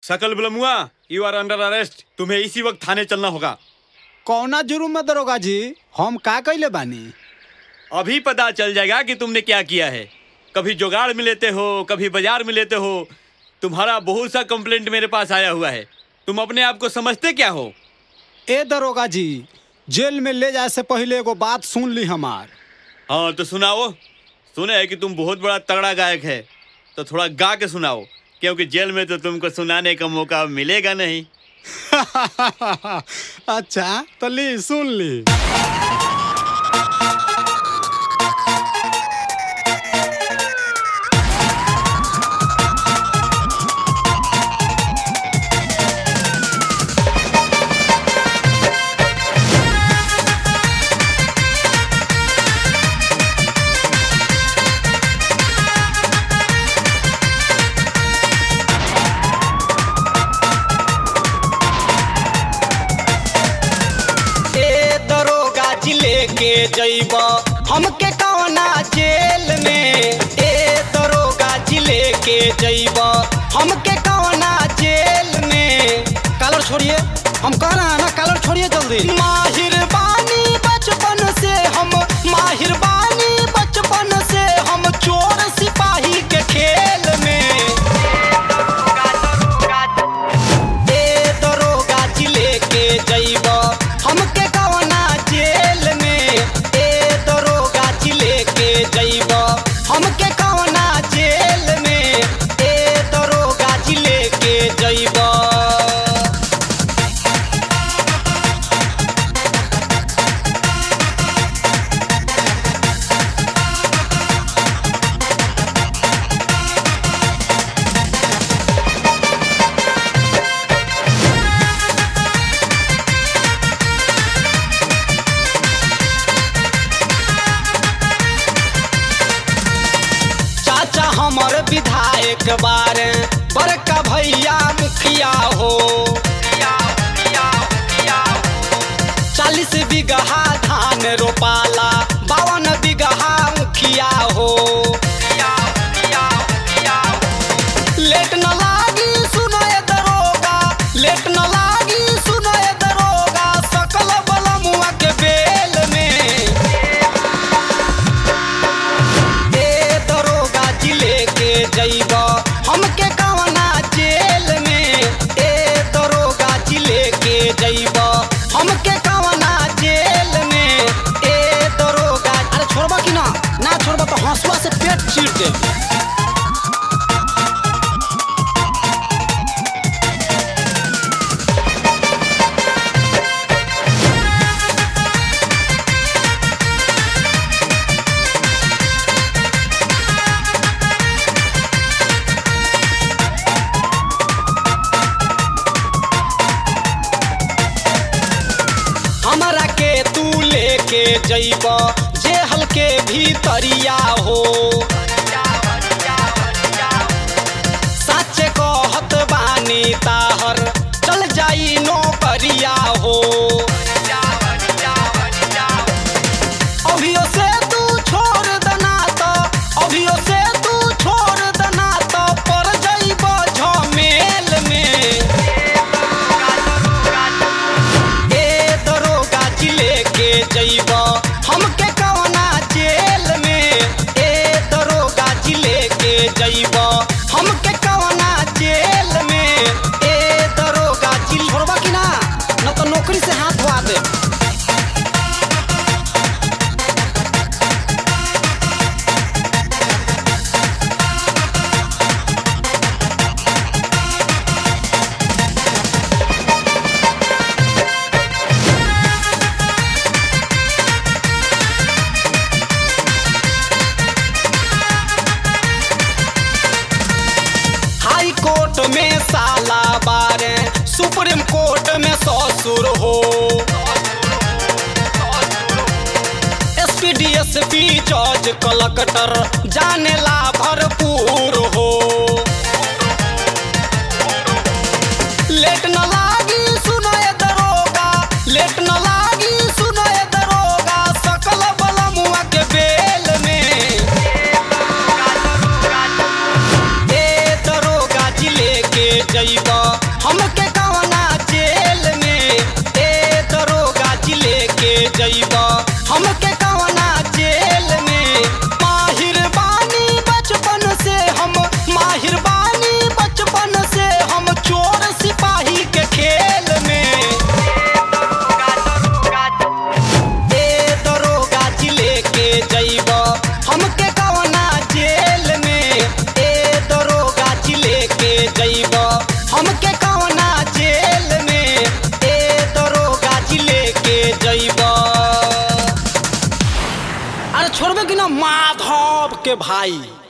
सकल बलमुआ, you R under arrest. तुम्हें इसी वक्त थाने चलना होगा। कौना जुर्म में दरोगा जी? हम का कइले बानी? अभी पता चल जाएगा कि तुमने क्या किया है। कभी जुगाड़ में लेते हो, कभी बाजार में लेते हो। तुम्हारा बहुत सा कंप्लेंट मेरे पास आया हुआ है। तुम अपने आप को समझते क्या हो? ए दरोगा जी, जेल में ले जाए से पहले एगो बात सुन ली हमार। हाँ तो सुनाओ। सुने है कि तुम बहुत बड़ा तगड़ा गायक है, तो थोड़ा गा के सुनाओ, क्योंकि जेल में तो तुमको सुनाने का मौका मिलेगा नहीं। अच्छा तो ली सुन ली। के जइब हमके कौना जेल में, ए दरोगा जिले के जइब हमके कौना जेल में। कॉलर छोड़िए, हम कह रहे हैं ना, कॉलर छोड़िए जल्दी। माहिर बानी बचपन से हम, माहिर बानी बचपन से हम चोर सिपाही के खेल में। ए दरोगा जिले के जइब हमके कौना जेल में, ए दरोगा जिले के जइब हमके कौना जेल में, ए दरोगा जिले के जइब। हमर विधायक बारे बड़का भैया मुखिया हो, 40 बीघा धान रोपाला, 52 बीघा मुखिया हो। लेट न लागी सुनय दरोगा, लेट न लागी सुनय दरोगा, सकल बलमुआ के बेल में। जइब हमके कौना जेल में, ए दरोगा जिले के जइब हमके कौना जेल में, ए दरोगा। अरे छोड़बा कि ना? ना छोड़बा तो हंसुआ से पेट चीर दे। हमरा के तू लेके जइब जेहल के भीतरिया हो, सच कहत बानी ताहर चल जाई नौकरिया हो। अभियो से तू छोड़ दना तो, अभियो से तू छोड़ दना तो पर जइब झमेल में। जइब हमके कौना जेल में, ए दरोगा जिले के जइब हमके कौना जेल में, ए दरोगा जिल। छोड़बा कि ना? न तो नौकरी से हाथ धोआ दे। हाई कोर्ट में साला बारे, सुप्रीम कोर्ट में ससुर हो, एसपी डीएसपी जज कलेक्टर जानेला भरपूर हो। लेट न लागी सुनय दरोगा, लेट न लागी सुनय दरोगा, सकल बलमुआ के बेल में। ए दरोगा जिले के जइब हमके कवना जेल में ए दरोगा जी लेके जइबा हमके कवना जेल में माहिर बानी बचपन से हम माहिर बानी बचपन से हम चोर सिपाही के खेल में ए दरोगा जी लेके जइबा हमके कवना जेल में ए दरोगा जी लेके जइबा हमके कवना जेल में ए दरोगा जी लेके जइबा। अरे छोड़बे कि ना माधव के भाई।